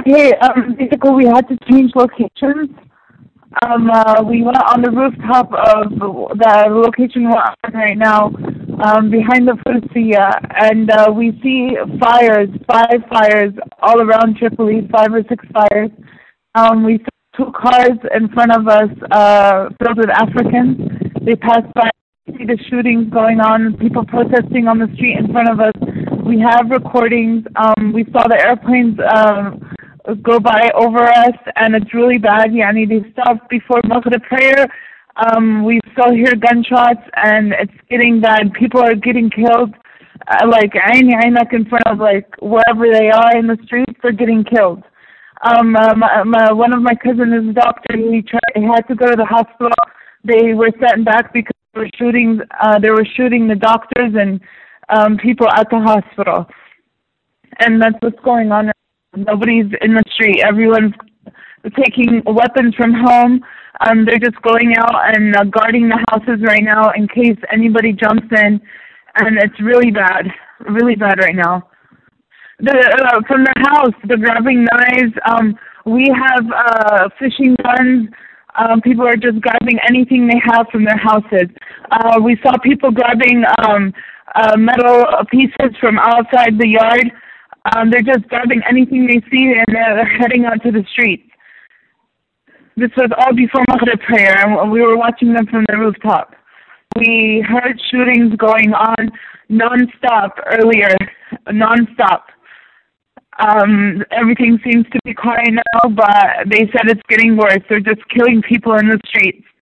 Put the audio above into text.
Okay, basically we had to change locations. We went on the rooftop of the location we're on right now, behind the Fursiya, and we see fires, 5 fires all around Tripoli, 5 or 6 fires. We saw 2 cars in front of us filled with Africans. They passed by. We see the shootings going on, people protesting on the street in front of us. We have recordings. We saw the airplanes go by over us, and it's really bad. Yani, they stopped before Maghrib prayer. We still hear gunshots, and it's getting bad. People are getting killed. Like, Aini Ainak in front of, like, wherever they are in the streets, they're getting killed. One of my cousins is a doctor. He had to go to the hospital. They were sent back because they were shooting the doctors and people at the hospital. And that's what's going on. Nobody's in the street. Everyone's taking weapons from home. They're just going out and guarding the houses right now in case anybody jumps in. And it's really bad right now. From the house, they're grabbing knives. We have fishing guns. People are just grabbing anything they have from their houses. We saw people grabbing metal pieces from outside the yard. They're just grabbing anything they see, and they're heading out to the streets. This was all before Maghrib prayer, and we were watching them from the rooftop. We heard shootings going on non-stop earlier, non-stop. Everything seems to be quiet now, but they said it's getting worse. They're just killing people in the streets.